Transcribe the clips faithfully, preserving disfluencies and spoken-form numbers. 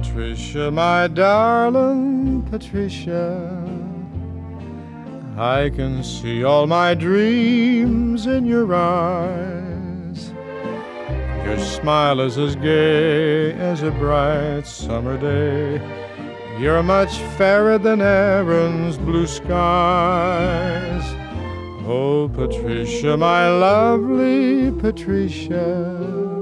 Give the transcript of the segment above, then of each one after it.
Patricia, my darling Patricia, I can see all my dreams in your eyes. Your smile is as gay as a bright summer day. You're much fairer than Erin's blue skies. Oh, Patricia, my lovely Patricia,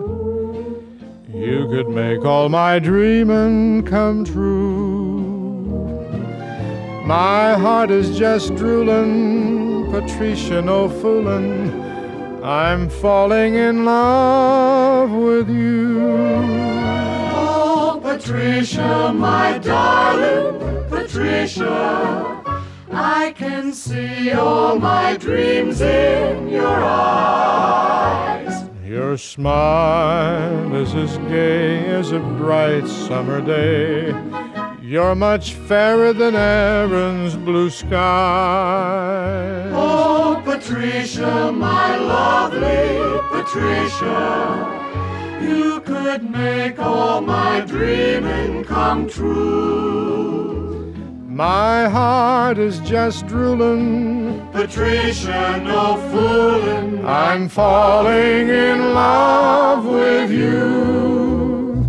you could make all my dreaming come true. My heart is just drooling, Patricia, no foolin', I'm falling in love with you. Oh, Patricia, my darling Patricia, I can see all my dreams in your eyes. Your smile is as gay as a bright summer day. You're much fairer than Erin's blue sky. Oh, Patricia, my lovely Patricia, you could make all my dreaming come true. My heart is just drooling, Patricia, no foolin', I'm falling in love with you.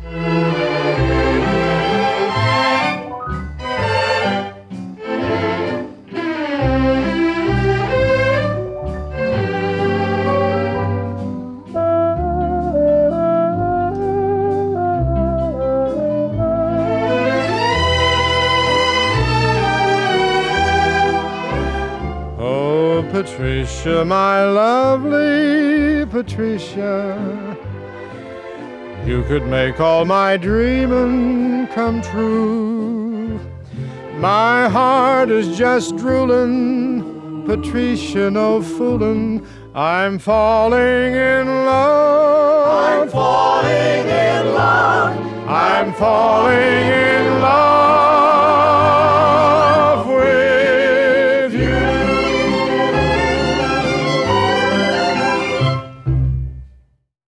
Patricia, my lovely Patricia, you could make all my dreaming come true. My heart is just drooling, Patricia, no foolin', I'm falling in love. I'm falling in love. I'm falling in love.